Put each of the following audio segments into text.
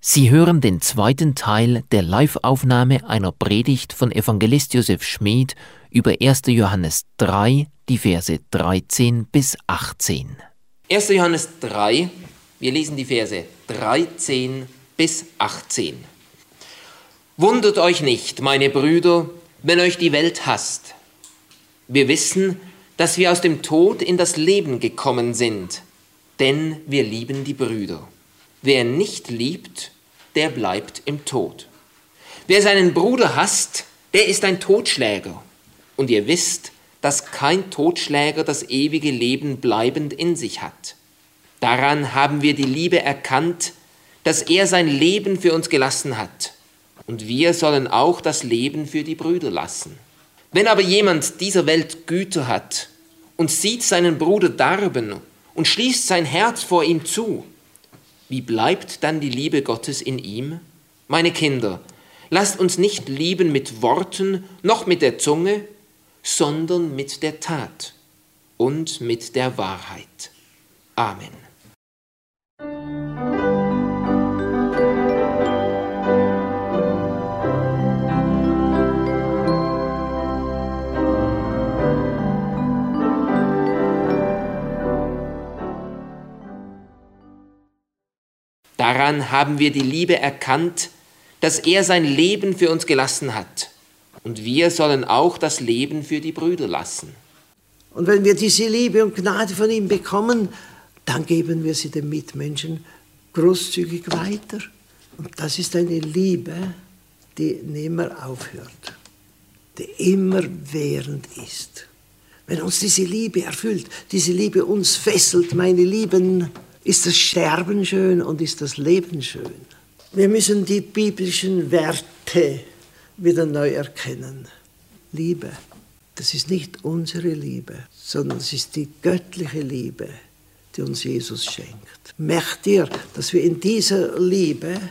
Sie hören den zweiten Teil der Live-Aufnahme einer Predigt von Evangelist Josef Schmid über 1. Johannes 3, die Verse 13 bis 18. 1. Johannes 3, wir lesen die Verse 13 bis 18. Wundert euch nicht, meine Brüder, wenn euch die Welt hasst. Wir wissen, dass wir aus dem Tod in das Leben gekommen sind, denn wir lieben die Brüder. Wer nicht liebt, der bleibt im Tod. Wer seinen Bruder hasst, der ist ein Totschläger. Und ihr wisst, dass kein Totschläger das ewige Leben bleibend in sich hat. Daran haben wir die Liebe erkannt, dass er sein Leben für uns gelassen hat. Und wir sollen auch das Leben für die Brüder lassen. Wenn aber jemand dieser Welt Güter hat und sieht seinen Bruder darben und schließt sein Herz vor ihm zu, wie bleibt dann die Liebe Gottes in ihm? Meine Kinder, lasst uns nicht lieben mit Worten noch mit der Zunge, sondern mit der Tat und mit der Wahrheit. Amen. Daran haben wir die Liebe erkannt, dass er sein Leben für uns gelassen hat. Und wir sollen auch das Leben für die Brüder lassen. Und wenn wir diese Liebe und Gnade von ihm bekommen, dann geben wir sie den Mitmenschen großzügig weiter. Und das ist eine Liebe, die nimmer aufhört, die immerwährend ist. Wenn uns diese Liebe erfüllt, diese Liebe uns fesselt, meine Lieben, ist das Sterben schön und ist das Leben schön. Wir müssen die biblischen Werte wieder neu erkennen. Liebe, das ist nicht unsere Liebe, sondern es ist die göttliche Liebe, die uns Jesus schenkt. Merkt ihr, dass wir in dieser Liebe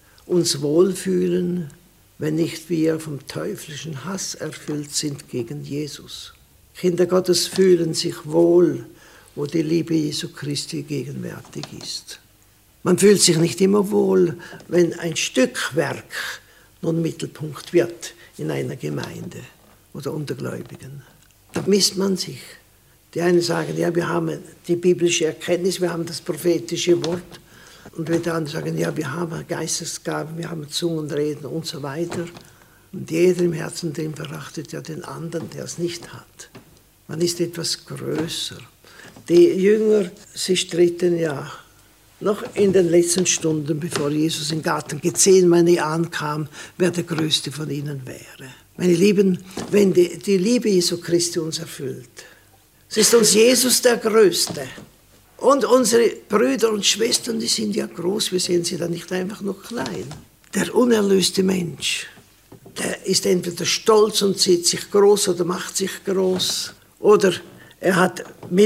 uns wohlfühlen, wenn nicht wir vom teuflischen Hass erfüllt sind gegen Jesus? Kinder Gottes fühlen sich wohl, wo die Liebe Jesu Christi gegenwärtig ist. Man fühlt sich nicht immer wohl, wenn ein Stückwerk nun Mittelpunkt wird in einer Gemeinde oder unter Gläubigen. Da misst man sich. Die einen sagen, ja, wir haben die biblische Erkenntnis, wir haben das prophetische Wort. Und die anderen sagen, ja, wir haben Geistesgaben, wir haben Zungenreden und so weiter. Und jeder im Herzen drin verachtet ja den anderen, der es nicht hat. Man ist etwas größer. Die Jünger, sie stritten ja noch in den letzten Stunden, bevor Jesus im Garten Gethsemane ankam, wer der Größte von ihnen wäre. Meine Lieben, wenn die Liebe Jesu Christi uns erfüllt, es ist uns Jesus der Größte. Und unsere Brüder und Schwestern, die sind ja groß, wir sehen sie dann nicht einfach nur klein. Der unerlöste Mensch, der ist entweder stolz und sieht sich groß oder macht sich groß, oder er hat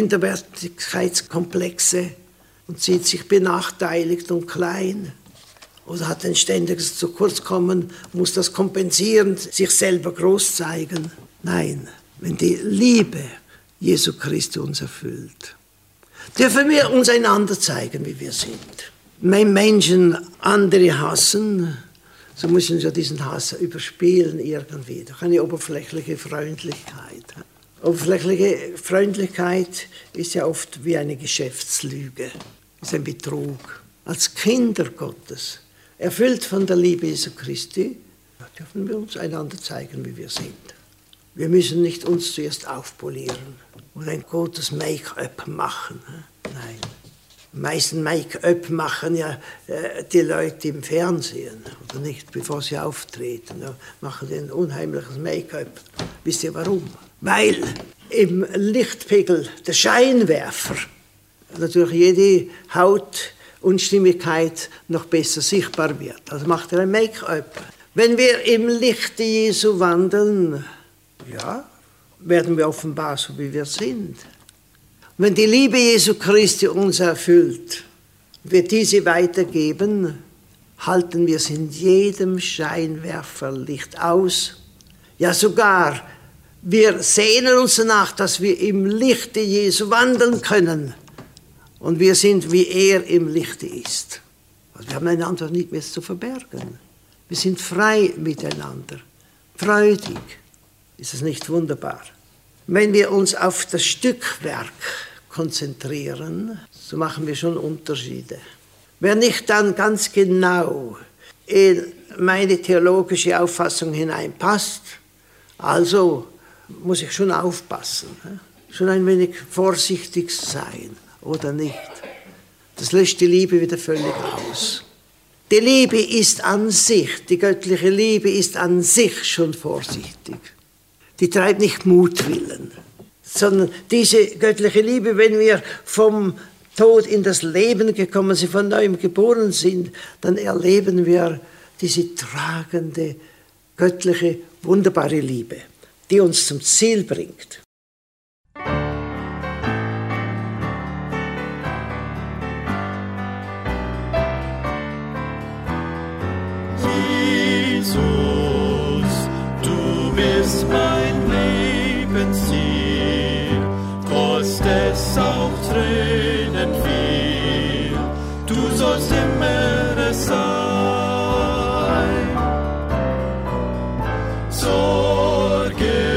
Minderwertigkeitskomplexe und sieht sich benachteiligt und klein. Oder hat ein ständiges zu kurz kommen, muss das kompensieren, sich selber groß zeigen. Nein, wenn die Liebe Jesu Christi uns erfüllt, dürfen wir uns einander zeigen, wie wir sind. Wenn Menschen andere hassen, so müssen sie diesen Hass überspielen irgendwie. Durch eine oberflächliche Freundlichkeit. Oberflächliche Freundlichkeit ist ja oft wie eine Geschäftslüge, ist ein Betrug. Als Kinder Gottes, erfüllt von der Liebe Jesu Christi, dürfen wir uns einander zeigen, wie wir sind. Wir müssen nicht uns zuerst aufpolieren oder ein gutes Make-up machen. Nein, am meisten Make-up machen ja die Leute im Fernsehen, oder nicht, bevor sie auftreten. Da machen sie ein unheimliches Make-up. Wisst ihr warum? Weil im Lichtpegel der Scheinwerfer natürlich jede Hautunstimmigkeit noch besser sichtbar wird. Also macht er ein Make-up. Wenn wir im Lichte Jesu wandeln, ja, werden wir offenbar so, wie wir sind. Und wenn die Liebe Jesu Christi uns erfüllt, wir diese weitergeben, halten wir es in jedem Scheinwerferlicht aus. Ja, sogar wir sehnen uns danach, dass wir im Lichte Jesu wandeln können. Und wir sind, wie er im Lichte ist. Also wir haben einander nicht mehr zu verbergen. Wir sind frei miteinander, freudig. Ist es nicht wunderbar? Wenn wir uns auf das Stückwerk konzentrieren, so machen wir schon Unterschiede. Wer nicht dann ganz genau in meine theologische Auffassung hineinpasst, also muss ich schon aufpassen, schon ein wenig vorsichtig sein oder nicht. Das löscht die Liebe wieder völlig aus. Die Liebe ist an sich, die göttliche Liebe ist an sich schon vorsichtig. Die treibt nicht Mutwillen, sondern diese göttliche Liebe, wenn wir vom Tod in das Leben gekommen sind, von neuem geboren sind, dann erleben wir diese tragende, göttliche, wunderbare Liebe, die uns zum Ziel bringt. Jesus, du bist mein Lebensziel, kost es auch Tränen viel, du sollst immer es sein. Sorgen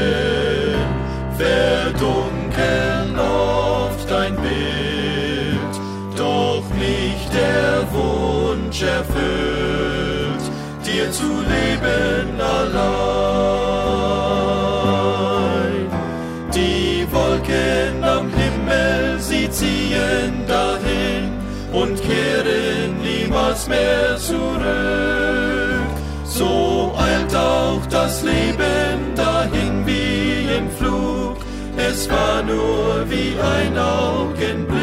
verdunkeln oft dein Bild, doch mich der Wunsch erfüllt, dir zu leben allein. Die Wolken am Himmel, sie ziehen dahin und kehren niemals mehr zurück. So eilt auch das Leben dahin wie im Flug, es war nur wie ein Augenblick.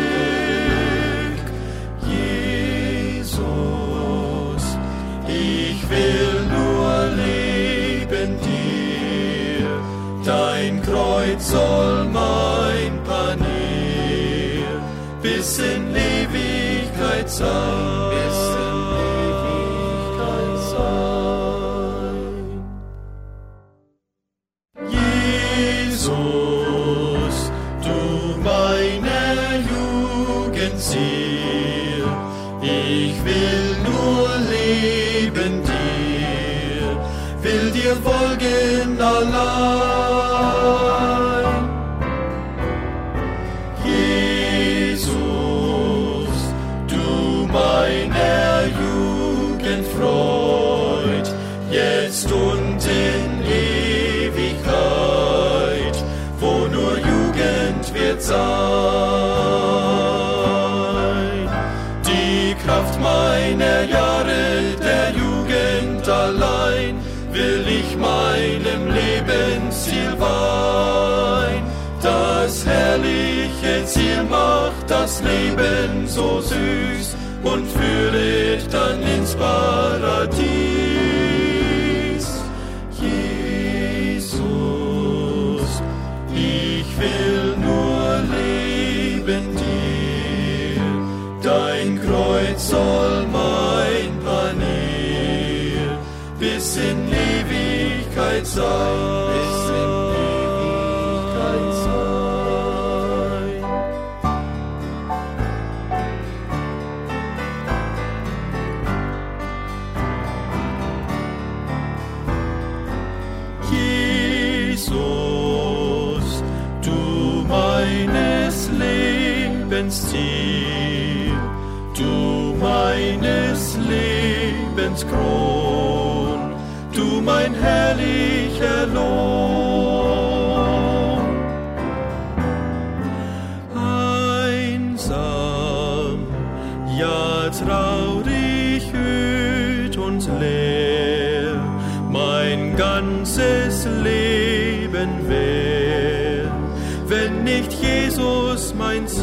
Jesus, ich will nur leben dir, dein Kreuz soll mein Panier bis in Ewigkeit sein. Jesus, du meine Jugendziel, ich will nur leben dir, will dir folgen allein. Jesus, du meiner Jugend Freud, jetzt und in Ewigkeit, wo nur Jugend wird sein. Die Kraft meiner Jahre, der Jugend allein, will ich meinem Lebensziel weihen. Das herrliche Ziel macht das Leben so süß und führet dann ins Paradies. Jesus, ich will nur leben dir, dein Kreuz soll mein Panier bis in Ewigkeit sein. Bis in Ewigkeit sein. Jesus, du meines Lebens Ziel, du meines Lebens Kron, du mein herrlicher Lohn. Einsam, ja traurig, öd und leer, mein ganzes Leben wär, wenn nicht Jesus mein Ziel.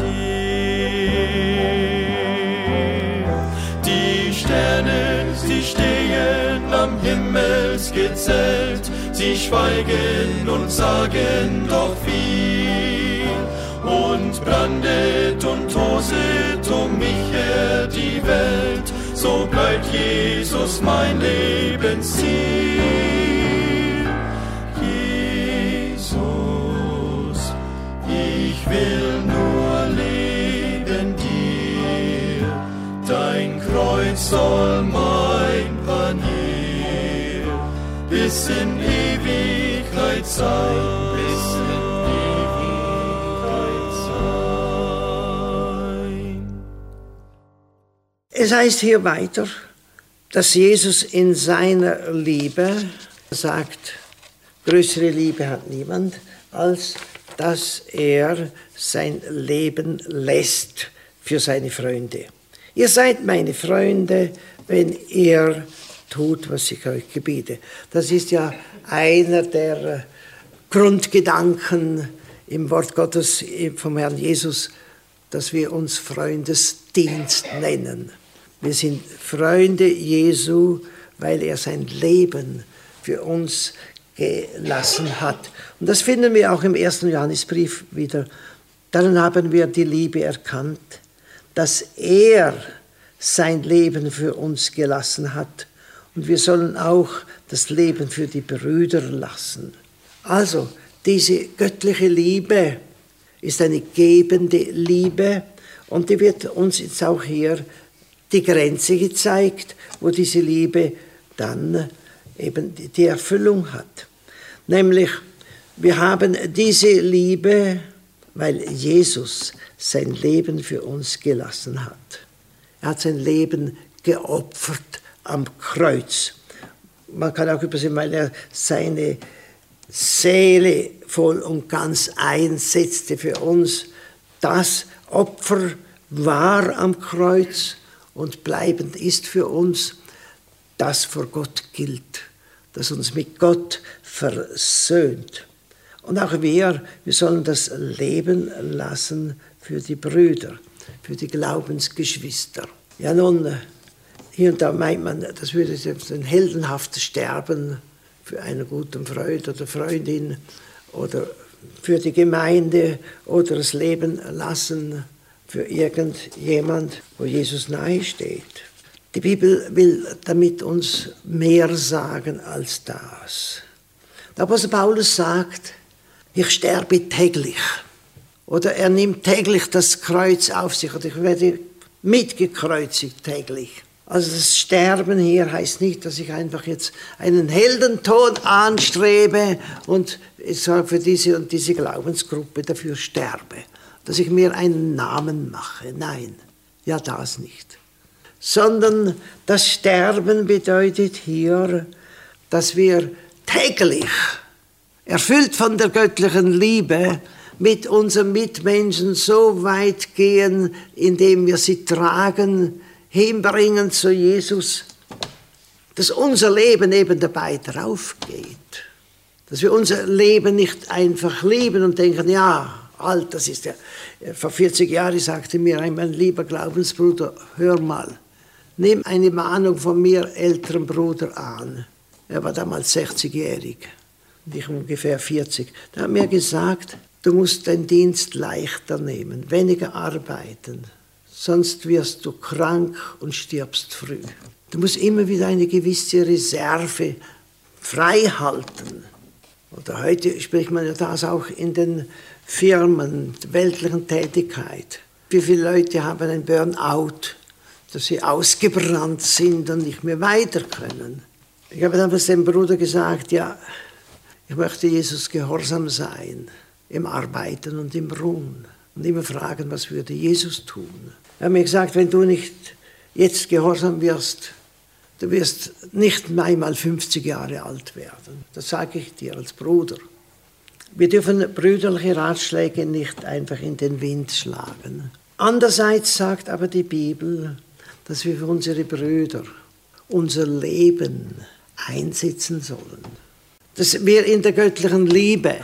Die Sterne, sie stehen am Himmelsgezelt, sie schweigen und sagen doch viel, und brandet und toset um mich her die Welt, so bleibt Jesus mein Lebensziel. Jesus, ich will nur leben dir, dein Kreuz soll mein Panier bis in Ewigkeit sein, bis in Ewigkeit sein. Es heißt hier weiter, dass Jesus in seiner Liebe sagt, größere Liebe hat niemand, als dass er sein Leben lässt für seine Freunde. Ihr seid meine Freunde, wenn ihr tut, was ich euch gebiete. Das ist ja einer der Grundgedanken im Wort Gottes vom Herrn Jesus, dass wir uns Freundesdienst nennen. Wir sind Freunde Jesu, weil er sein Leben für uns gelassen hat. Und das finden wir auch im 1. Johannesbrief wieder. Darin haben wir die Liebe erkannt, dass er sein Leben für uns gelassen hat. Und wir sollen auch das Leben für die Brüder lassen. Also, diese göttliche Liebe ist eine gebende Liebe und die wird uns jetzt auch hier die Grenze gezeigt, wo diese Liebe dann eben die Erfüllung hat. Nämlich, wir haben diese Liebe, weil Jesus sein Leben für uns gelassen hat. Er hat sein Leben geopfert am Kreuz. Man kann auch übersehen, weil er seine Seele voll und ganz einsetzte für uns. Das Opfer war am Kreuz und bleibend ist für uns, das vor Gott gilt, das uns mit Gott versöhnt. Und auch wir sollen das Leben lassen für die Brüder, für die Glaubensgeschwister. Ja nun, hier und da meint man, das würde ein heldenhaftes Sterben für einen guten Freund oder Freundin oder für die Gemeinde oder das Leben lassen für irgendjemand, wo Jesus nahe steht. Die Bibel will damit uns mehr sagen als das. Der Apostel Paulus sagt, ich sterbe täglich. Oder er nimmt täglich das Kreuz auf sich. Oder ich werde mitgekreuzigt täglich. Also das Sterben hier heißt nicht, dass ich einfach jetzt einen Heldentod anstrebe und ich sage für diese und diese Glaubensgruppe dafür sterbe. Dass ich mir einen Namen mache. Nein, ja das nicht. Sondern das Sterben bedeutet hier, dass wir täglich, erfüllt von der göttlichen Liebe, mit unseren Mitmenschen so weit gehen, indem wir sie tragen, hinbringen zu Jesus, dass unser Leben eben dabei draufgeht. Dass wir unser Leben nicht einfach lieben und denken, ja, alt, das ist ja. Vor 40 Jahren sagte mir mein lieber Glaubensbruder, hör mal, nimm eine Mahnung von mir, älteren Bruder, an. Er war damals 60-jährig und ich ungefähr 40. Der hat mir gesagt, du musst deinen Dienst leichter nehmen, weniger arbeiten, sonst wirst du krank und stirbst früh. Du musst immer wieder eine gewisse Reserve frei halten. Oder heute spricht man ja das auch in den Firmen, der weltlichen Tätigkeit. Wie viele Leute haben ein Burnout, dass sie ausgebrannt sind und nicht mehr weiter können. Ich habe damals dem Bruder gesagt, ja, ich möchte Jesus gehorsam sein, im Arbeiten und im Ruhen. Und immer fragen, was würde Jesus tun? Er hat mir gesagt, wenn du nicht jetzt gehorsam wirst, du wirst nicht einmal 50 Jahre alt werden. Das sage ich dir als Bruder. Wir dürfen brüderliche Ratschläge nicht einfach in den Wind schlagen. Andererseits sagt aber die Bibel, dass wir für unsere Brüder unser Leben einsetzen sollen. Dass wir in der göttlichen Liebe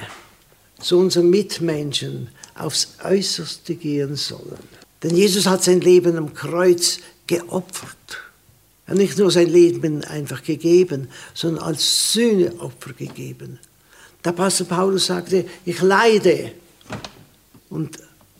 zu unseren Mitmenschen aufs Äußerste gehen sollen. Denn Jesus hat sein Leben am Kreuz geopfert. Er hat nicht nur sein Leben einfach gegeben, sondern als Sühneopfer gegeben. Der Apostel Paulus sagte, ich leide und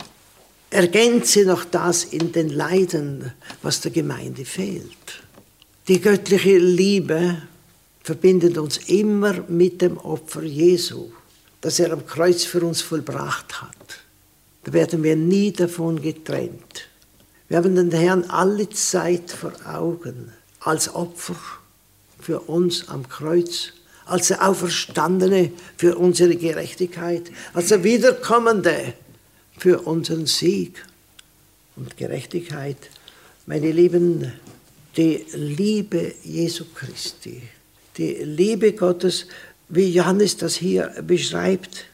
ergänze noch das in den Leiden, was der Gemeinde fehlt. Die göttliche Liebe verbindet uns immer mit dem Opfer Jesu, das er am Kreuz für uns vollbracht hat. Da werden wir nie davon getrennt. Wir haben den Herrn alle Zeit vor Augen, als Opfer für uns am Kreuz, als der Auferstandene für unsere Gerechtigkeit, als der Wiederkommende für unseren Sieg und Gerechtigkeit. Meine Lieben, die Liebe Jesu Christi, die Liebe Gottes, wie Johannes das hier beschreibt,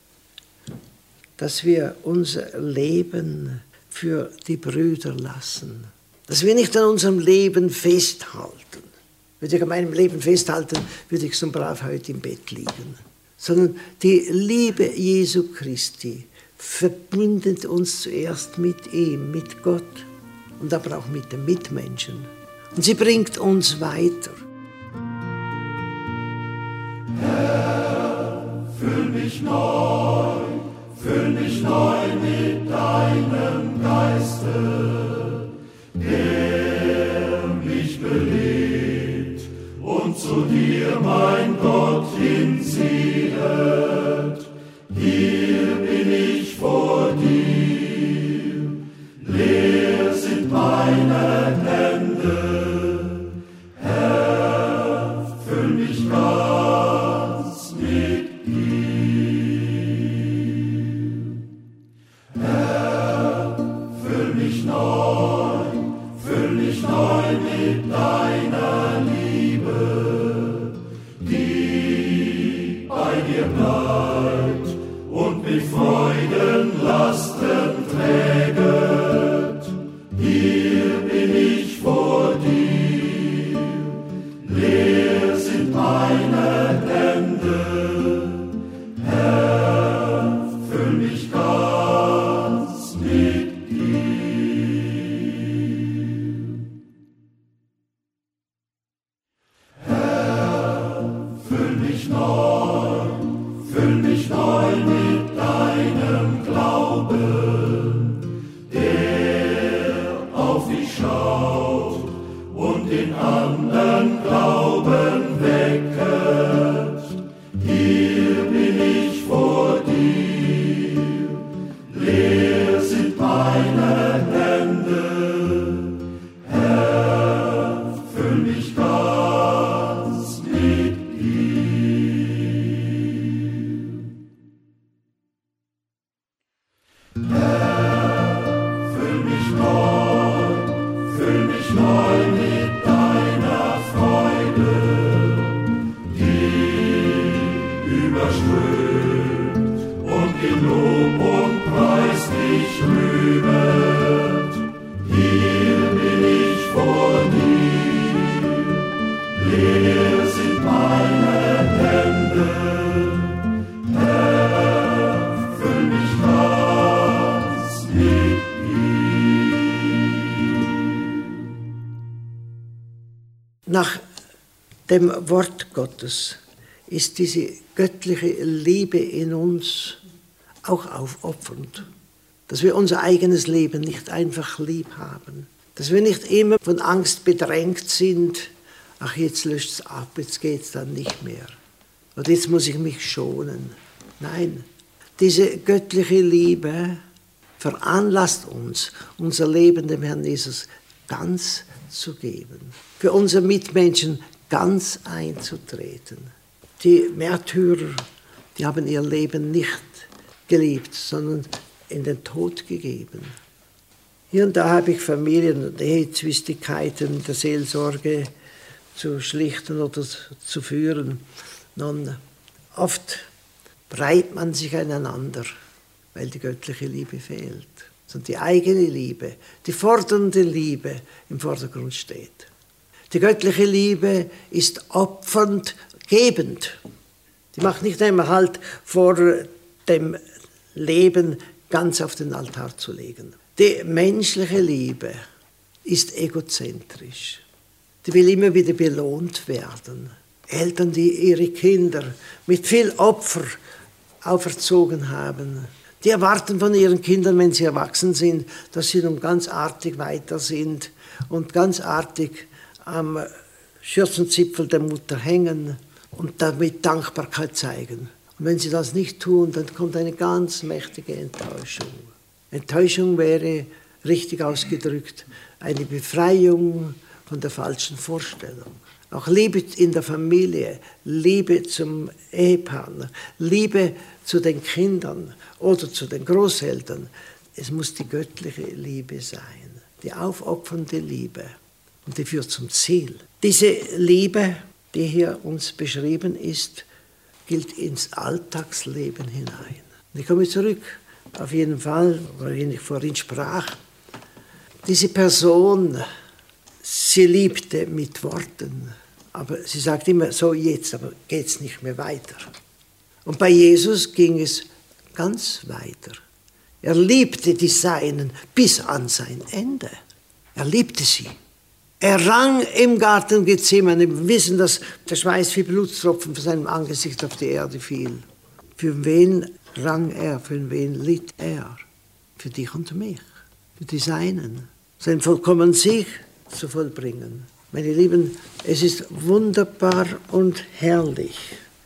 dass wir unser Leben für die Brüder lassen, dass wir nicht an unserem Leben festhalten. Würde ich an meinem Leben festhalten, würde ich so brav heute im Bett liegen. Sondern die Liebe Jesu Christi verbindet uns zuerst mit ihm, mit Gott und aber auch mit den Mitmenschen. Und sie bringt uns weiter. Herr, füll mich neu mit deinem Geiste, der mich belebt und zu dir, mein Gott, hinziehet. Hier bin ich vor dir, leer sind meine Hände. Herr, füll mich ganz mit dir. Herr, füll mich neu mit deiner Liebe, die bei dir bleibt und mit Freuden Lasten träget. Hier bin ich vor dir, leer sind meine Hände. Herr, füll mich ganz mit dir. Herr, füll mich neu mit deinem Glauben, der auf dich schaut und den anderen Glauben wecket. Hier bin ich vor dir, leer sind meine Hände. Herr, füll mich ganz mit dir. Herr, füll mich neu mit deiner Freude, die überströmt und in Lob und Preis dich rühmet. Hier bin ich vor dir, leer sind meine Hände. Herr, füll mich ganz mit dir. Nach dem Wort Gottes ist diese göttliche Liebe in uns auch aufopfernd, dass wir unser eigenes Leben nicht einfach lieb haben, dass wir nicht immer von Angst bedrängt sind, ach jetzt löscht es ab, jetzt geht es dann nicht mehr oder jetzt muss ich mich schonen. Nein, diese göttliche Liebe veranlasst uns, unser Leben dem Herrn Jesus ganz zu geben, für unsere Mitmenschen ganz einzutreten. Die Märtyrer, die haben ihr Leben nicht geliebt, sondern in den Tod gegeben. Hier und da habe ich Familien- und Ehezwistigkeiten der Seelsorge zu schlichten oder zu führen. Nun, oft reibt man sich aneinander, weil die göttliche Liebe fehlt. Sondern die eigene Liebe, die fordernde Liebe im Vordergrund steht. Die göttliche Liebe ist opfernd, gebend. Die macht nicht einmal Halt vor dem Leben ganz auf den Altar zu legen. Die menschliche Liebe ist egozentrisch. Die will immer wieder belohnt werden. Eltern, die ihre Kinder mit viel Opfer auferzogen haben, die erwarten von ihren Kindern, wenn sie erwachsen sind, dass sie nun ganz artig weiter sind und ganz artig am Schürzenzipfel der Mutter hängen und damit Dankbarkeit zeigen. Und wenn sie das nicht tun, dann kommt eine ganz mächtige Enttäuschung. Enttäuschung wäre richtig ausgedrückt, eine Befreiung von der falschen Vorstellung. Auch Liebe in der Familie, Liebe zum Ehepartner, Liebe zu den Kindern oder zu den Großeltern. Es muss die göttliche Liebe sein, die aufopfernde Liebe. Und die führt zum Ziel. Diese Liebe, die hier uns beschrieben ist, gilt ins Alltagsleben hinein. Und ich komme zurück, auf jeden Fall, worin ich vorhin sprach. Diese Person, sie liebte mit Worten, aber sie sagt immer, so jetzt, aber geht's nicht mehr weiter. Und bei Jesus ging es ganz weiter. Er liebte die Seinen bis an sein Ende. Er liebte sie. Er rang im Garten Gethsemane. Wir wissen, dass der Schweiß wie Blutstropfen von seinem Angesicht auf die Erde fiel. Für wen rang er? Für wen litt er? Für dich und mich, für die Seinen. Sein vollkommen Sieg zu vollbringen. Meine Lieben, es ist wunderbar und herrlich,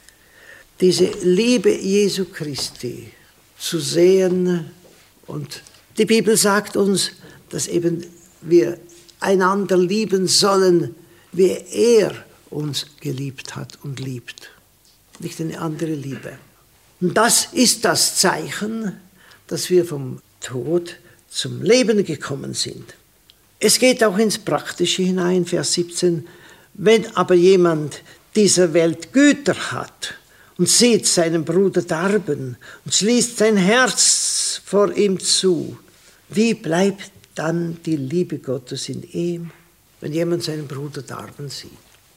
diese Liebe Jesu Christi zu sehen. Und die Bibel sagt uns, dass eben wir einander lieben sollen, wie er uns geliebt hat und liebt. Nicht eine andere Liebe. Und das ist das Zeichen, dass wir vom Tod zum Leben gekommen sind. Es geht auch ins Praktische hinein, Vers 17. Wenn aber jemand dieser Welt Güter hat und sieht seinen Bruder darben und schließt sein Herz vor ihm zu, wie bleibt dann die Liebe Gottes in ihm, wenn jemand seinen Bruder darben sieht?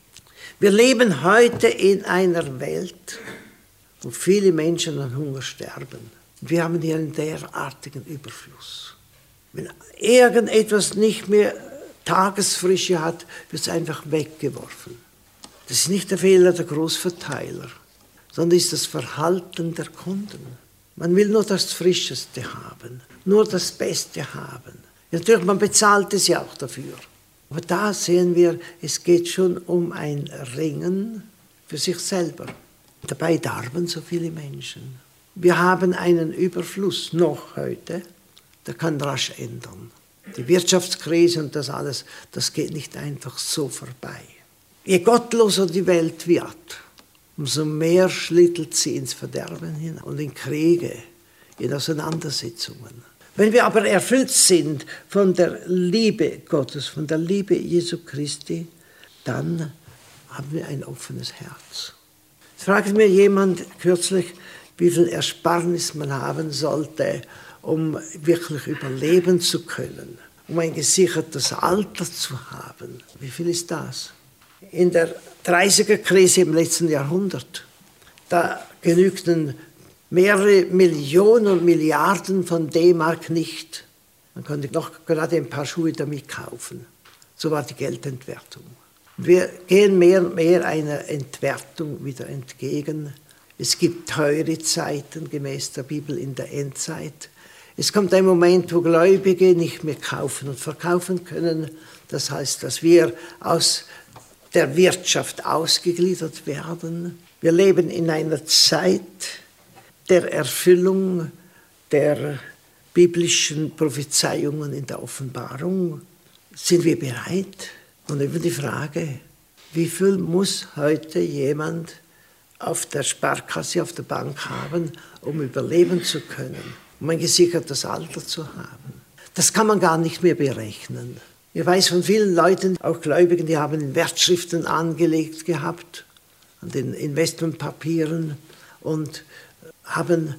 Wir leben heute in einer Welt, wo viele Menschen an Hunger sterben. Wir haben hier einen derartigen Überfluss. Wenn irgendetwas nicht mehr Tagesfrische hat, wird es einfach weggeworfen. Das ist nicht der Fehler der Großverteiler, sondern ist das Verhalten der Kunden. Man will nur das Frischeste haben, nur das Beste haben. Natürlich, man bezahlt es ja auch dafür. Aber da sehen wir, es geht schon um ein Ringen für sich selber. Dabei darben so viele Menschen. Wir haben einen Überfluss noch heute, der kann rasch ändern. Die Wirtschaftskrise und das alles, das geht nicht einfach so vorbei. Je gottloser die Welt wird, umso mehr schlittert sie ins Verderben hinein und in Kriege, in Auseinandersetzungen. Wenn wir aber erfüllt sind von der Liebe Gottes, von der Liebe Jesu Christi, dann haben wir ein offenes Herz. Es fragte mir jemand kürzlich, wie viel Ersparnis man haben sollte, um wirklich überleben zu können, um ein gesichertes Alter zu haben. Wie viel ist das? In der 30er-Krise im letzten Jahrhundert, da genügten mehrere Millionen und Milliarden von D-Mark nicht. Man konnte noch gerade ein paar Schuhe damit kaufen. So war die Geldentwertung. Wir gehen mehr und mehr einer Entwertung wieder entgegen. Es gibt teure Zeiten gemäß der Bibel in der Endzeit. Es kommt ein Moment, wo Gläubige nicht mehr kaufen und verkaufen können. Das heißt, dass wir aus der Wirtschaft ausgegliedert werden. Wir leben in einer Zeit der Erfüllung der biblischen Prophezeiungen in der Offenbarung. Sind wir bereit? Und eben die Frage, wie viel muss heute jemand auf der Sparkasse, auf der Bank haben, um überleben zu können, um ein gesichertes Alter zu haben? Das kann man gar nicht mehr berechnen. Ich weiß von vielen Leuten, auch Gläubigen, die haben in Wertschriften angelegt gehabt, an den Investmentpapieren und haben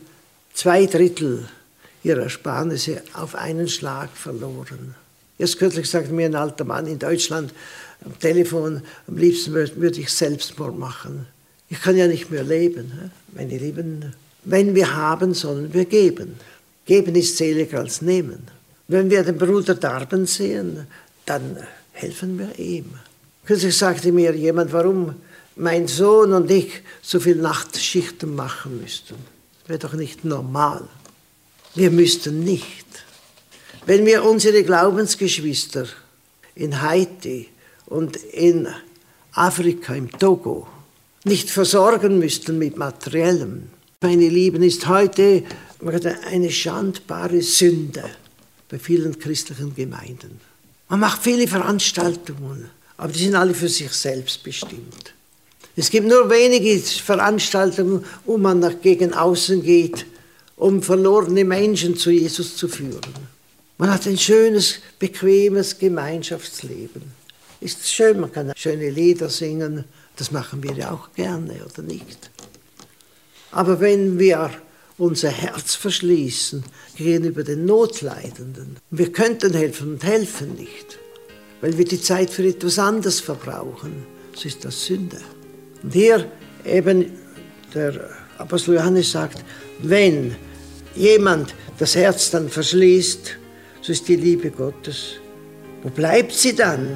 2/3 ihrer Ersparnisse auf einen Schlag verloren. Erst kürzlich sagte mir ein alter Mann in Deutschland am Telefon, am liebsten würde ich Selbstmord machen. Ich kann ja nicht mehr leben. Meine Lieben, wenn wir haben, sollen wir geben. Geben ist seliger als nehmen. Wenn wir den Bruder darben sehen, dann helfen wir ihm. Kürzlich sagte mir jemand, warum mein Sohn und ich so viel Nachtschichten machen müssten. Das wäre doch nicht normal. Wir müssten nicht. Wenn wir unsere Glaubensgeschwister in Haiti und in Afrika, im Togo, nicht versorgen müssten mit Materiellem. Meine Lieben, ist heute eine schandbare Sünde, bei vielen christlichen Gemeinden. Man macht viele Veranstaltungen, aber die sind alle für sich selbst bestimmt. Es gibt nur wenige Veranstaltungen, wo man gegen außen geht, um verlorene Menschen zu Jesus zu führen. Man hat ein schönes, bequemes Gemeinschaftsleben. Ist schön, man kann schöne Lieder singen, das machen wir ja auch gerne, oder nicht? Aber wenn wir unser Herz verschließen gegenüber den Notleidenden, wir könnten helfen und helfen nicht, weil wir die Zeit für etwas anderes verbrauchen, so ist das Sünde. Und hier eben der Apostel Johannes sagt, wenn jemand das Herz dann verschließt, so ist die Liebe Gottes. Wo bleibt sie dann?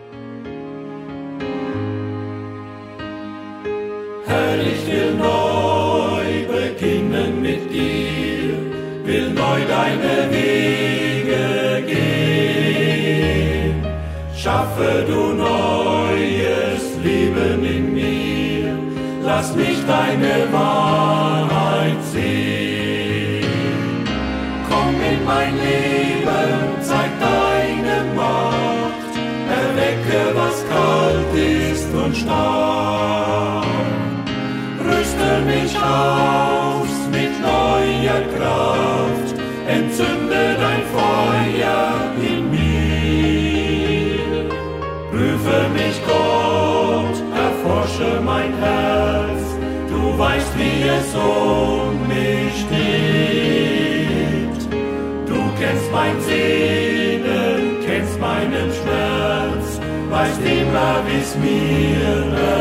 Herr, ich will neu beginnen mit dir, will neu deine Wege gehen. Schaffe du neues Leben in mir, lass mich deine Wahrheit sehen. Komm in mein Leben, zeig deine Macht, erwecke, was kalt ist und starr. Rüste mich aus mit neuer Kraft, entzünde dein Feuer in mir. Prüfe mich, Gott, erforsche mein Herz, du weißt, wie es um mich steht. Du kennst mein Sehnen, kennst meinen Schmerz, weißt immer, wie's mir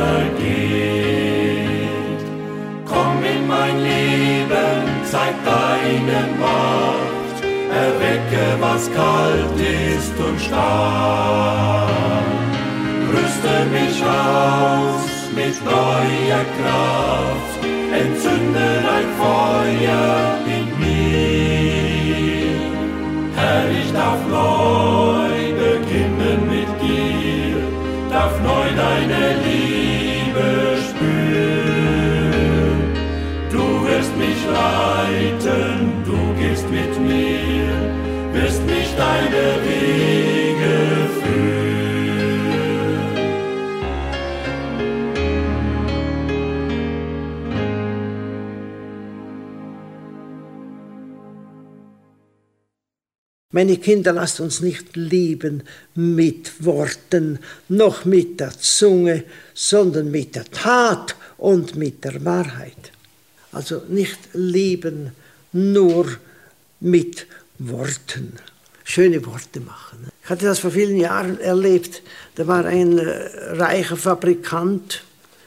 ergeht. Komm in mein Leben, zeig deine Macht, erwecke, was kalt ist und starr. Rüste mich aus mit neuer Kraft, entzünde dein Feuer in mir. Herr, ich darf neu beginnen mit dir, darf neu deine Liebe spüren. Du wirst mich leiten, du gehst mit mir, wirst mich deine Wege führen. Meine Kinder, lasst uns nicht lieben mit Worten, noch mit der Zunge, sondern mit der Tat und mit der Wahrheit. Also nicht lieben nur mit Worten. Schöne Worte machen. Ich hatte das vor vielen Jahren erlebt. Da war ein reicher Fabrikant,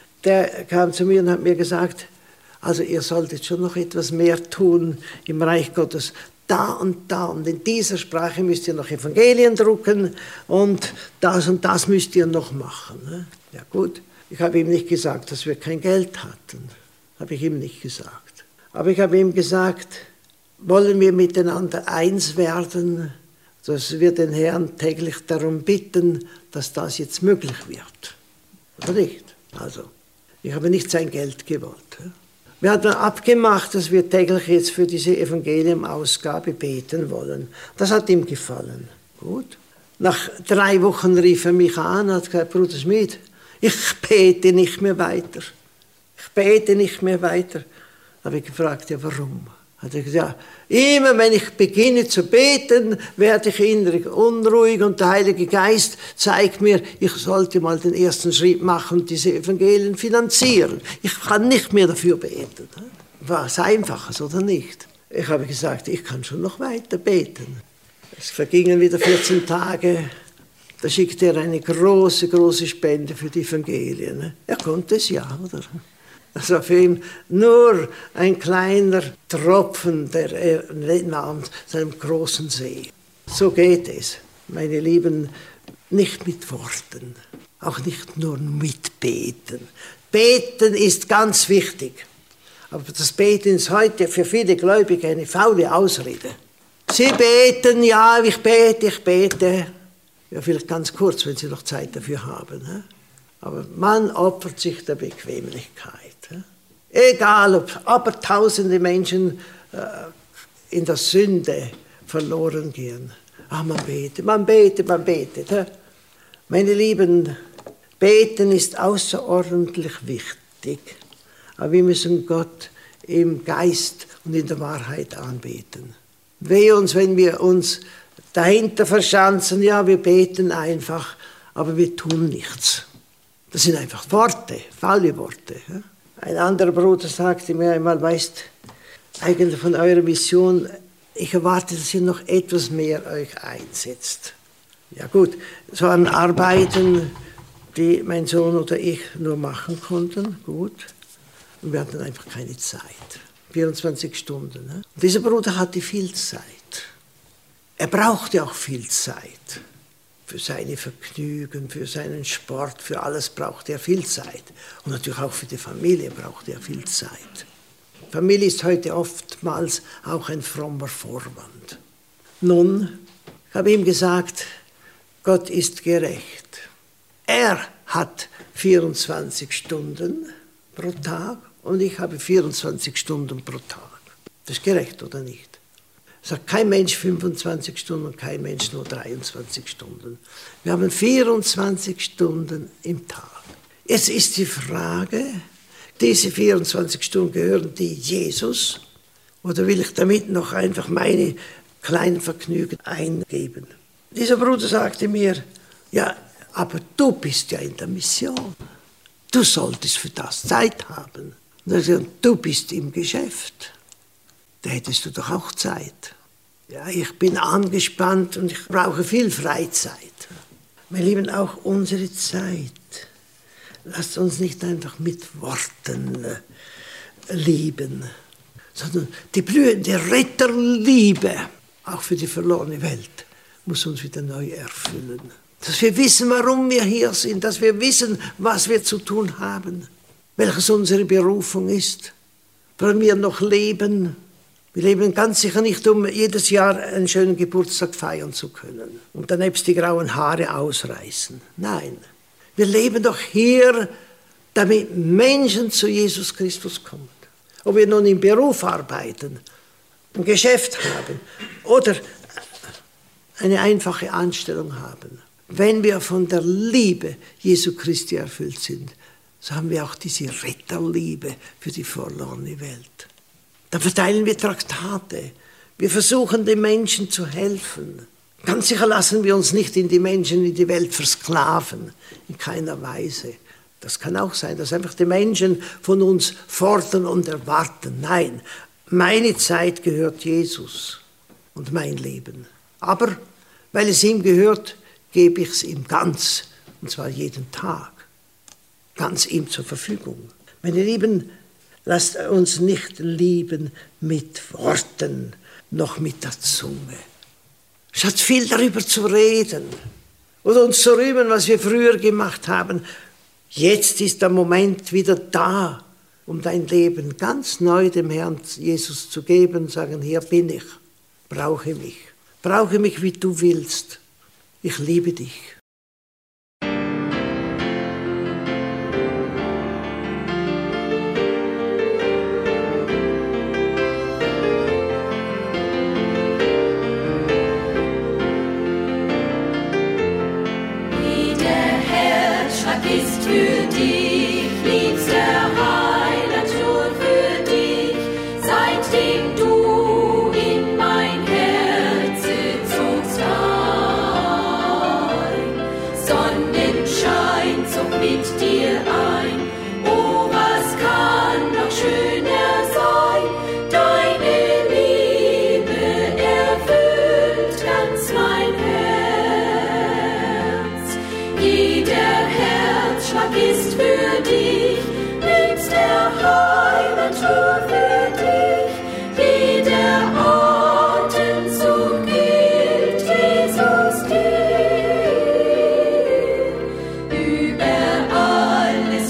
der kam zu mir und hat mir gesagt, also ihr solltet schon noch etwas mehr tun im Reich Gottes. Da und in dieser Sprache müsst ihr noch Evangelien drucken und das müsst ihr noch machen. Ja gut, ich habe ihm nicht gesagt, dass wir kein Geld hatten. Habe ich ihm nicht gesagt. Aber ich habe ihm gesagt, wollen wir miteinander eins werden, dass wir den Herrn täglich darum bitten, dass das jetzt möglich wird. Oder nicht? Also, ich habe nicht sein Geld gewollt. Wir hatten abgemacht, dass wir täglich jetzt für diese Evangelium-Ausgabe beten wollen. Das hat ihm gefallen. Gut. Nach 3 Wochen rief er mich an und hat gesagt, Bruder Schmid, ich bete nicht mehr weiter. Ich bete nicht mehr weiter. Da habe ich gefragt, ja warum? Hat er gesagt, ja, immer wenn ich beginne zu beten, werde ich innerlich unruhig und der Heilige Geist zeigt mir, ich sollte mal den ersten Schritt machen und diese Evangelien finanzieren. Ich kann nicht mehr dafür beten. War es einfaches oder nicht? Ich habe gesagt, ich kann schon noch weiter beten. Es vergingen wieder 14 Tage. Da schickte er eine große Spende für die Evangelien. Er konnte es ja, oder? Das war für ihn nur ein kleiner Tropfen, der er nahm zu einem großen See. So geht es, meine Lieben, nicht mit Worten, auch nicht nur mit Beten. Beten ist ganz wichtig, aber das Beten ist heute für viele Gläubige eine faule Ausrede. Sie beten, ja, ich bete. Ja, vielleicht ganz kurz, wenn Sie noch Zeit dafür haben. Aber man opfert sich der Bequemlichkeit. Egal, ob aber tausende Menschen in der Sünde verloren gehen. Man betet, man betet, man betet. Meine Lieben, beten ist außerordentlich wichtig. Aber wir müssen Gott im Geist und in der Wahrheit anbeten. Wehe uns, wenn wir uns dahinter verschanzen, ja, wir beten einfach, aber wir tun nichts. Das sind einfach Worte, Fallworte. Ein anderer Bruder sagte mir einmal, weißt, eigentlich von eurer Mission, ich erwarte, dass ihr noch etwas mehr euch einsetzt. Ja gut, es waren Arbeiten, die mein Sohn oder ich nur machen konnten, gut. Und wir hatten einfach keine Zeit. 24 Stunden. Ne? Und dieser Bruder hatte viel Zeit. Er brauchte auch viel Zeit. Für seine Vergnügen, für seinen Sport, für alles brauchte er viel Zeit. Und natürlich auch für die Familie brauchte er viel Zeit. Familie ist heute oftmals auch ein frommer Vorwand. Nun, ich habe ihm gesagt, Gott ist gerecht. Er hat 24 Stunden pro Tag und ich habe 24 Stunden pro Tag. Das ist gerecht, oder nicht? Sagt kein Mensch 25 Stunden und kein Mensch nur 23 Stunden. Wir haben 24 Stunden im Tag. Jetzt ist die Frage, diese 24 Stunden gehören die Jesus oder will ich damit noch einfach meine kleinen Vergnügen eingeben? Dieser Bruder sagte mir, ja, aber du bist ja in der Mission. Du solltest für das Zeit haben. Und er sagte, du bist im Geschäft. Da hättest du doch auch Zeit. Ja, ich bin angespannt und ich brauche viel Freizeit. Meine Lieben, auch unsere Zeit. Lasst uns nicht einfach mit Worten lieben, sondern die blühende Retterliebe, auch für die verlorene Welt, muss uns wieder neu erfüllen. Dass wir wissen, warum wir hier sind, dass wir wissen, was wir zu tun haben, welches unsere Berufung ist, warum wir noch leben. Wir leben ganz sicher nicht, um jedes Jahr einen schönen Geburtstag feiern zu können und dann nebst die grauen Haare ausreißen. Nein, wir leben doch hier, damit Menschen zu Jesus Christus kommen. Ob wir nun im Beruf arbeiten, ein Geschäft haben oder eine einfache Anstellung haben. Wenn wir von der Liebe Jesu Christi erfüllt sind, so haben wir auch diese Retterliebe für die verlorene Welt. Dann verteilen wir Traktate. Wir versuchen den Menschen zu helfen. Ganz sicher lassen wir uns nicht in die Menschen, in die Welt versklaven. In keiner Weise. Das kann auch sein, dass einfach die Menschen von uns fordern und erwarten. Nein, meine Zeit gehört Jesus und mein Leben. Aber weil es ihm gehört, gebe ich es ihm ganz. Und zwar jeden Tag. Ganz ihm zur Verfügung. Meine Lieben, lasst uns nicht lieben mit Worten, noch mit der Zunge. Statt viel darüber zu reden oder uns zu rühmen, was wir früher gemacht haben. Jetzt ist der Moment wieder da, um dein Leben ganz neu dem Herrn Jesus zu geben und sagen, hier bin ich, brauche mich, wie du willst. Ich liebe dich. Ist für dich, liebster Heiland, nur für dich, seitdem du in mein Herz zogst ein. Sonnenschein zog mit dir ein, oh, was kann noch schöner sein? Deine Liebe erfüllt ganz mein Herz. Jeder Herzschlag ist für dich, liebster Heiland, nur für dich. Jeder Atemzug gilt Jesus dir. Über alles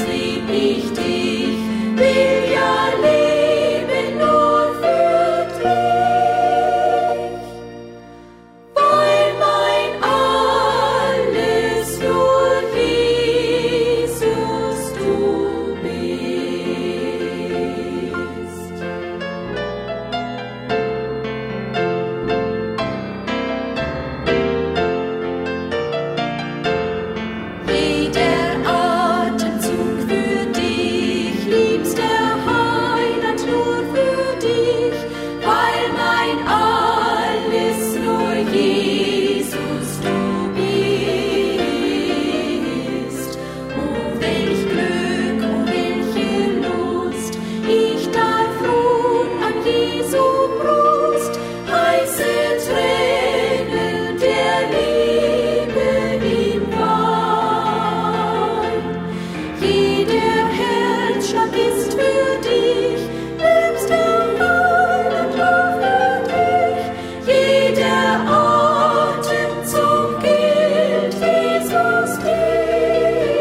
Herzschlag ist für dich, liebster Heiland nur für dich. Jeder Atemzug gilt Jesus dir.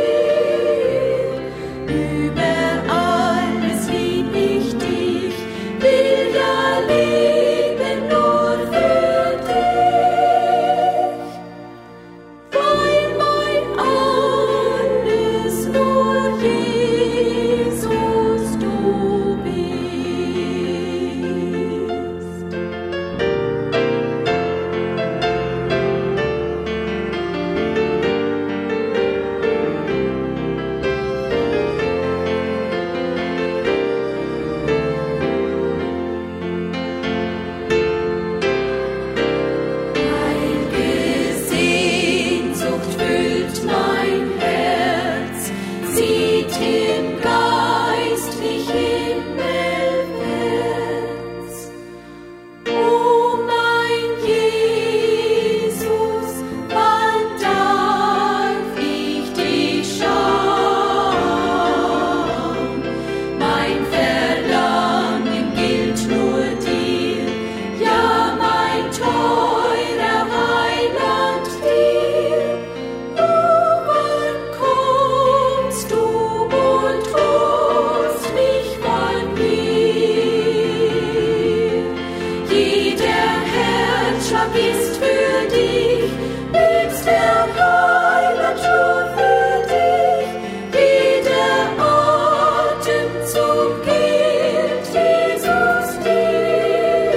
Über alles lieb ich dich, will ja leben nur für dich. Weil mein alles nur Jesus du bist. Heilige Sehnsucht füllt mein Herz, zieht im Geist mich himmelwärts. O mein Jesus, wann darf ich dich schauen? Mein Verlangen gilt nur dir, ja, mein teurer Heiland dir. O wann kommst du und holst mich von hier? Jeder Herzschlag ist für dich, liebster Heiland nur für dich. Jeder Atemzug gilt Jesus dir.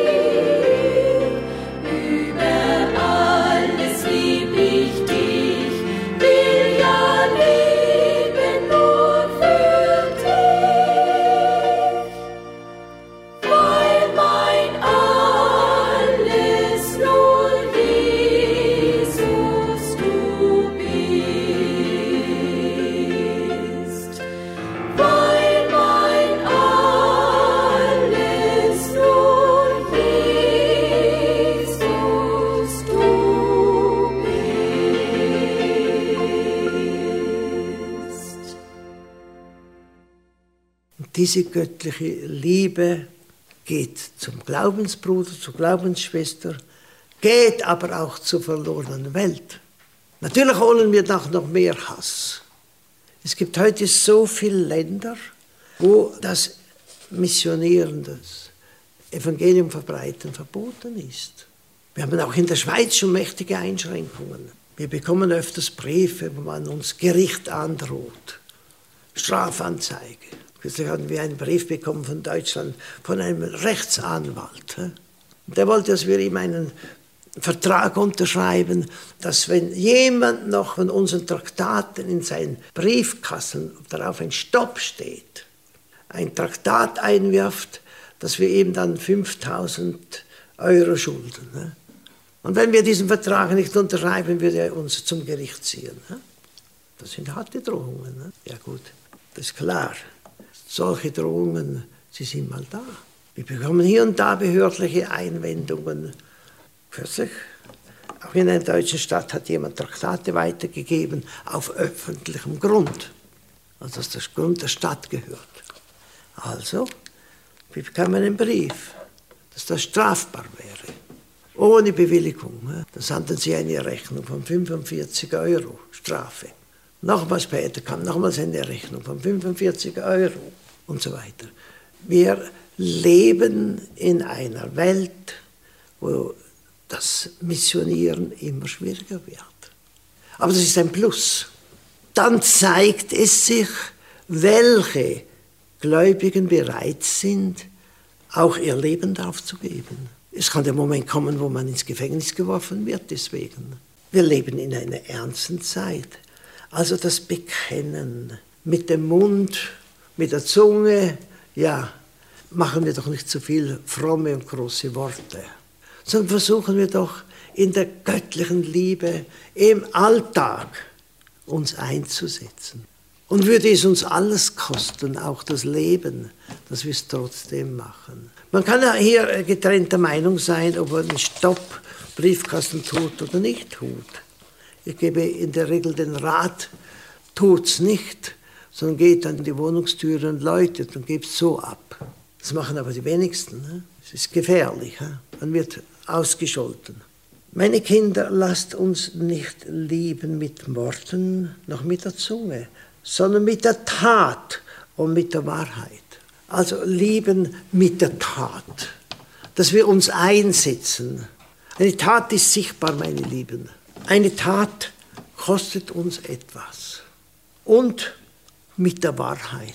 Über alles lieb ich dich, will ja leben nur für dich. Weil mein alles nur Jesus du bist. Weil mein alles nur Jesus du bist. Und diese göttliche Liebe geht zum Glaubensbruder, zur Glaubensschwester, geht aber auch zur verlorenen Welt. Natürlich holen wir noch mehr Hass. Es gibt heute so viele Länder, wo das Missionieren, das Evangelium verbreiten verboten ist. Wir haben auch in der Schweiz schon mächtige Einschränkungen. Wir bekommen öfters Briefe, wo man uns Gericht androht, Strafanzeige. Kürzlich hatten wir einen Brief bekommen von Deutschland, von einem Rechtsanwalt. Und der wollte, dass wir ihm einen Vertrag unterschreiben, dass wenn jemand noch von unseren Traktaten in seinen Briefkasten, darauf ein Stopp steht, ein Traktat einwirft, dass wir ihm dann 5.000 Euro schulden. Und wenn wir diesen Vertrag nicht unterschreiben, würde er uns zum Gericht ziehen. Das sind harte Drohungen. Ja gut, das ist klar. Solche Drohungen, sie sind mal da. Wir bekommen hier und da behördliche Einwendungen. Kürzlich, auch in einer deutschen Stadt hat jemand Traktate weitergegeben auf öffentlichem Grund. Also dass das Grund der Stadt gehört. Also, wir bekamen einen Brief, dass das strafbar wäre. Ohne Bewilligung. Da sandten sie eine Rechnung von 45 Euro Strafe. Nochmal später kam nochmals eine Rechnung von 45 Euro und so weiter. Wir leben in einer Welt, wo das Missionieren immer schwieriger wird. Aber das ist ein Plus. Dann zeigt es sich, welche Gläubigen bereit sind, auch ihr Leben darauf zu geben. Es kann der Moment kommen, wo man ins Gefängnis geworfen wird deswegen. Wir leben in einer ernsten Zeit. Also das Bekennen mit dem Mund, mit der Zunge, ja, machen wir doch nicht zu viel fromme und große Worte, sondern versuchen wir doch in der göttlichen Liebe im Alltag uns einzusetzen. Und würde es uns alles kosten, auch das Leben, dass wir es trotzdem machen. Man kann ja hier getrennter Meinung sein, ob man einen Stopp-Briefkasten tut oder nicht tut. Ich gebe in der Regel den Rat, tut's nicht, sondern geht an die Wohnungstüre und läutet und gibt so ab. Das machen aber die wenigsten. Ne? Es ist gefährlich. Ne? Man wird ausgescholten. Meine Kinder, lasst uns nicht lieben mit Worten, noch mit der Zunge, sondern mit der Tat und mit der Wahrheit. Also lieben mit der Tat, dass wir uns einsetzen. Eine Tat ist sichtbar, meine Lieben. Eine Tat kostet uns etwas. Und mit der Wahrheit.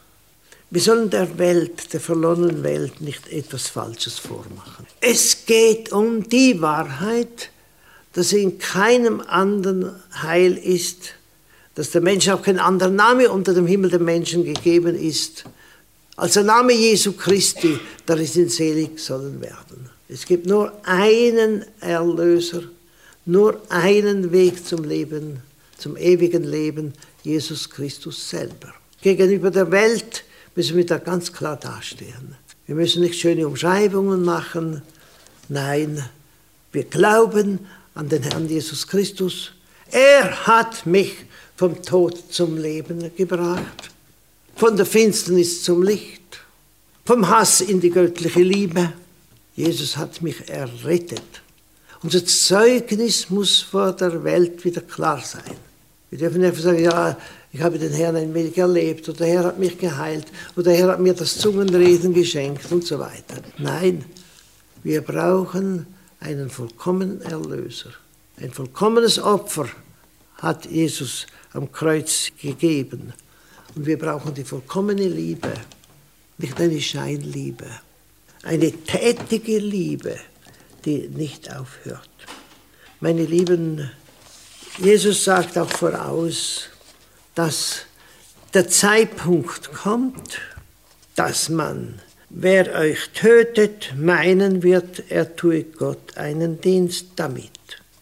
Wir sollen der Welt, der verlorenen Welt, nicht etwas Falsches vormachen. Es geht um die Wahrheit, dass in keinem anderen Heil ist, dass der Mensch auch kein anderer Name unter dem Himmel dem Menschen gegeben ist, als der Name Jesu Christi, darin sie selig sollen werden. Es gibt nur einen Erlöser, nur einen Weg zum Leben, zum ewigen Leben, Jesus Christus selber. Gegenüber der Welt müssen wir da ganz klar dastehen. Wir müssen nicht schöne Umschreibungen machen. Nein, wir glauben an den Herrn Jesus Christus. Er hat mich vom Tod zum Leben gebracht, von der Finsternis zum Licht, vom Hass in die göttliche Liebe. Jesus hat mich errettet. Unser Zeugnis muss vor der Welt wieder klar sein. Wir dürfen einfach sagen, ja, ich habe den Herrn ein wenig erlebt oder der Herr hat mich geheilt oder der Herr hat mir das Zungenreden geschenkt und so weiter. Nein, wir brauchen einen vollkommenen Erlöser. Ein vollkommenes Opfer hat Jesus am Kreuz gegeben. Und wir brauchen die vollkommene Liebe, nicht eine Scheinliebe. Eine tätige Liebe, die nicht aufhört. Meine Lieben, Jesus sagt auch voraus, dass der Zeitpunkt kommt, dass man, wer euch tötet, meinen wird, er tue Gott einen Dienst damit.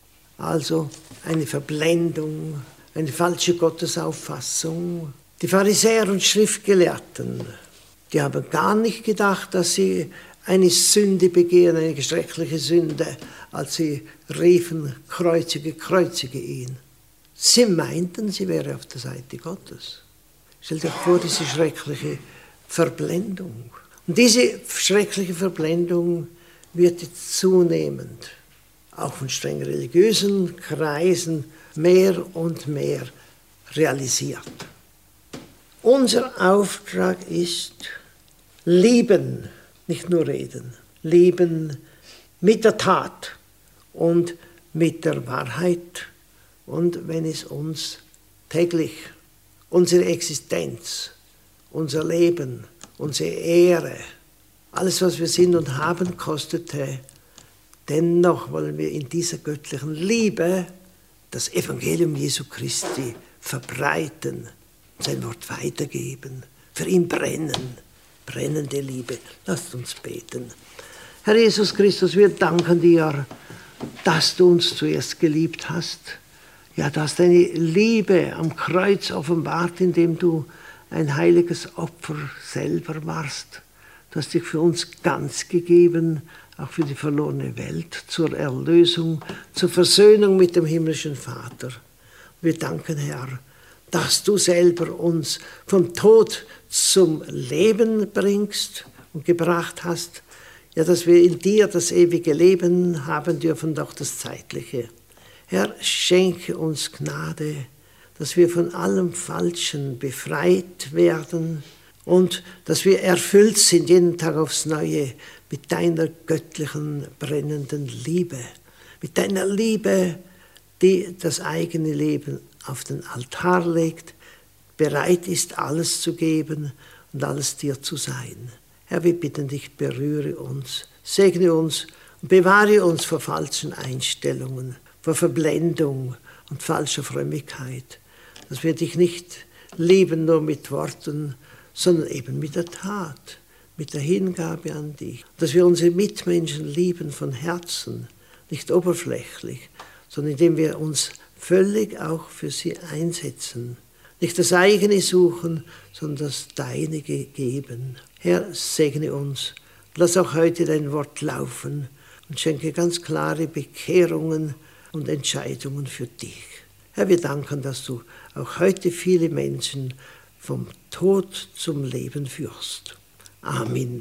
Also eine Verblendung, eine falsche Gottesauffassung. Die Pharisäer und Schriftgelehrten, die haben gar nicht gedacht, dass sie eine Sünde begehen, eine schreckliche Sünde, als sie riefen, kreuzige, kreuzige ihn. Sie meinten, sie wäre auf der Seite Gottes. Stell dir vor, diese schreckliche Verblendung. Und diese schreckliche Verblendung wird jetzt zunehmend, auch von streng religiösen Kreisen, mehr und mehr realisiert. Unser Auftrag ist, lieben, nicht nur reden, lieben mit der Tat und mit der Wahrheit. Und wenn es uns täglich, unsere Existenz, unser Leben, unsere Ehre, alles, was wir sind und haben, kostete, dennoch wollen wir in dieser göttlichen Liebe das Evangelium Jesu Christi verbreiten, sein Wort weitergeben, für ihn brennen, brennende Liebe. Lasst uns beten. Herr Jesus Christus, wir danken dir, dass du uns zuerst geliebt hast. Ja, du hast deine Liebe am Kreuz offenbart, indem du ein heiliges Opfer selber warst. Du hast dich für uns ganz gegeben, auch für die verlorene Welt, zur Erlösung, zur Versöhnung mit dem himmlischen Vater. Wir danken, Herr, dass du selber uns vom Tod zum Leben bringst und gebracht hast. Ja, dass wir in dir das ewige Leben haben dürfen, doch das zeitliche. Herr, schenke uns Gnade, dass wir von allem Falschen befreit werden und dass wir erfüllt sind jeden Tag aufs Neue mit deiner göttlichen, brennenden Liebe. Mit deiner Liebe, die das eigene Leben auf den Altar legt, bereit ist, alles zu geben und alles dir zu sein. Herr, wir bitten dich, berühre uns, segne uns und bewahre uns vor falschen Einstellungen, vor Verblendung und falscher Frömmigkeit, dass wir dich nicht lieben nur mit Worten, sondern eben mit der Tat, mit der Hingabe an dich. Dass wir unsere Mitmenschen lieben von Herzen, nicht oberflächlich, sondern indem wir uns völlig auch für sie einsetzen. Nicht das eigene suchen, sondern das Deinige geben. Herr, segne uns. Lass auch heute dein Wort laufen und schenke ganz klare Bekehrungen und Entscheidungen für dich. Herr, wir danken, dass du auch heute viele Menschen vom Tod zum Leben führst. Amen.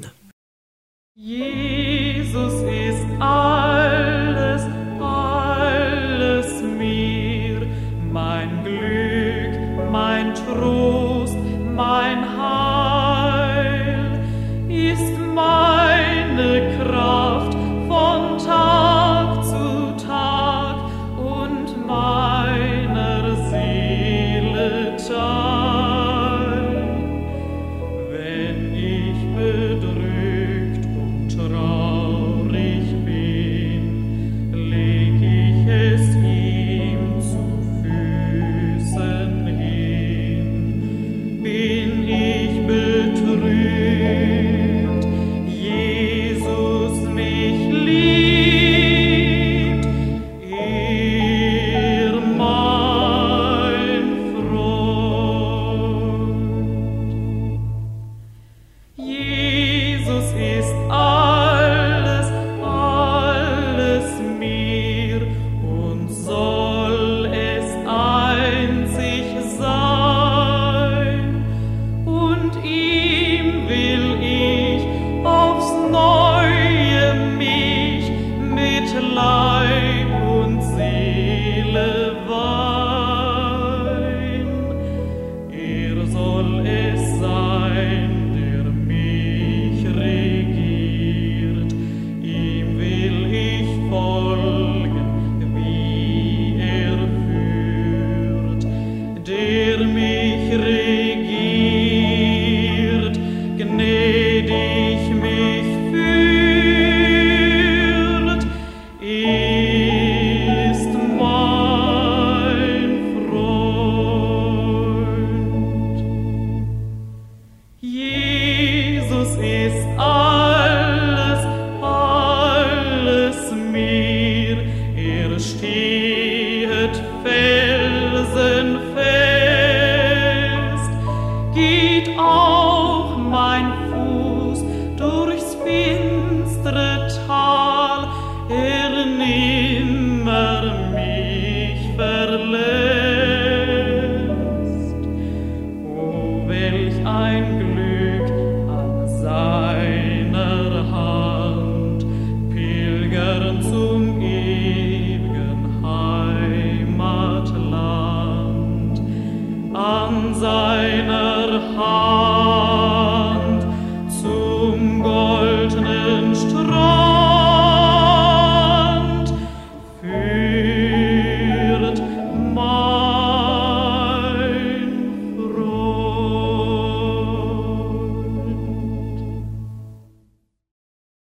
Jesus ist alles, alles mir, mein Glück, mein Trost, mein Heil, ist meine Kraft von Tag zu Tag und meiner Seele Teil. Wenn ich bedrückt und traurig bin, leg ich es ihm zu Füßen hin. Bin ich betrübt, Jesus mich liebt, er mein Freund. Jesus ist alles, alles mir und soll es einzig sein. Und ihm will ich aufs Neue mich mit Leib und Seele weihen. Er soll es sein, der mich regiert. Ihm will ich folgen, wie er führt. Der mich regiert, gnädig mich führt, ist mein Freund. Jesus ist alles, alles mir, er stehet felsenfest, geht auch mein Fuß durchs finstere Tal, er nimmer mich verlässt. Oh, welch ein Glück,